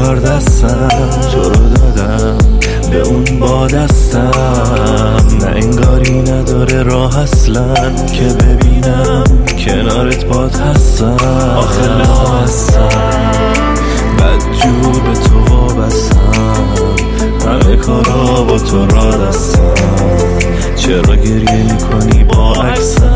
کار دستم، تو رو دادم به اون با دستم. نه انگاری نداره راه اصلا که ببینم کنارت باد هستم. آخه هستم بدجور به تو وابستم، همه کارا با تو را دستم. چرا گریه میکنی با عکسم؟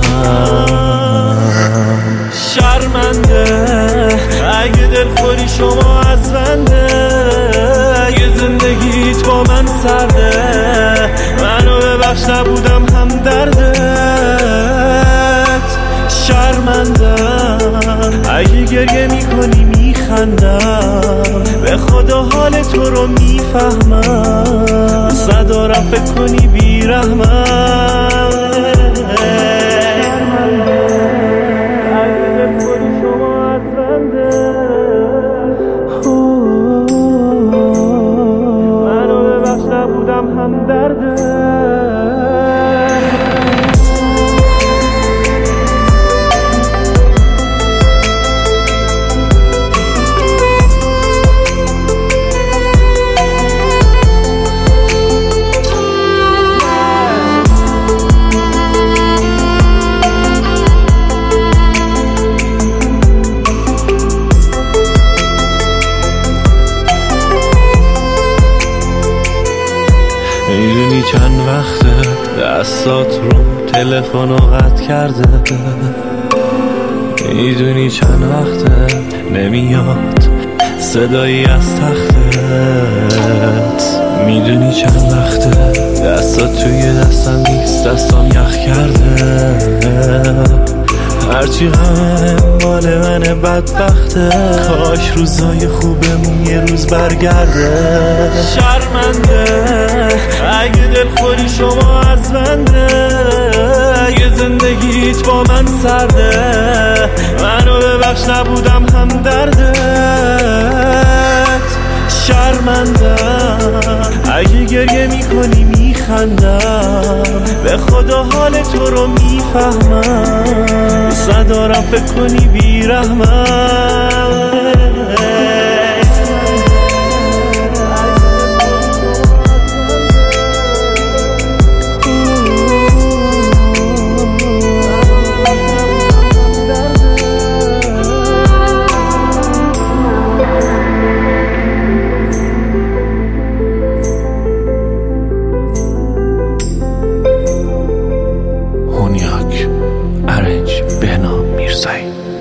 شرمنده اگه دلخوری شما از بنده، اگه زندگیت با من سرده، منو ببخش نبودم هم دردت. شرمندم اگه گریه میکنی میخندم، به خدا حال تو رو میفهمم. صدارم فکر کنی بیرحمم. هم درده میدونی چند وقته دستات رو تلفنو قطع کرده، میدونی چند وقته نمیاد صدایی از تختت، میدونی چند وقته دستات توی دستم نیست، دستام یخ کرده. هرچی غمه مال من بدبخته، کاش روزای خوبمون یه روز برگرده. شرمنده اگه دلخوری شما از بنده، اگه زندگیت با من سرده، منو ببخش نبودم هم دردت. شرمندم اگه گریه میکنی میخندم، به خدا حال تو رو میفهمم. صدارم فکر کنی بیرحمم. هونیاک ارنج بهنام میرزایی.